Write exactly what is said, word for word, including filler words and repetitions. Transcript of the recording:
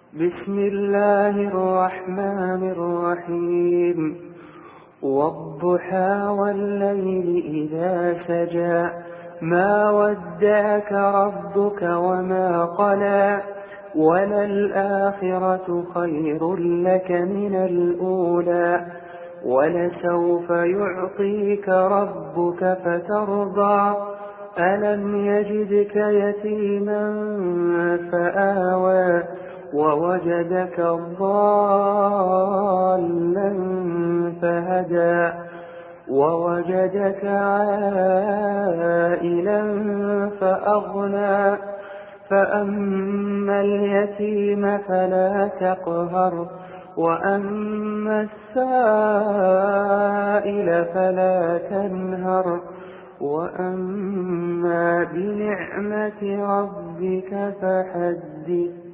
بسم الله الرحمن الرحيم والضحى والليل إذا سجى ما ودعك ربك وما قلى وللآخرة خير لك من الأولى ولسوف يعطيك ربك فترضى ألم يجدك يتيما فآوى ووجدك ضالا فهدى ووجدك عائلا فأغنى فأما اليتيم فلا تقهر وأما السائل فلا تنهر وأما بنعمة ربك فحدث.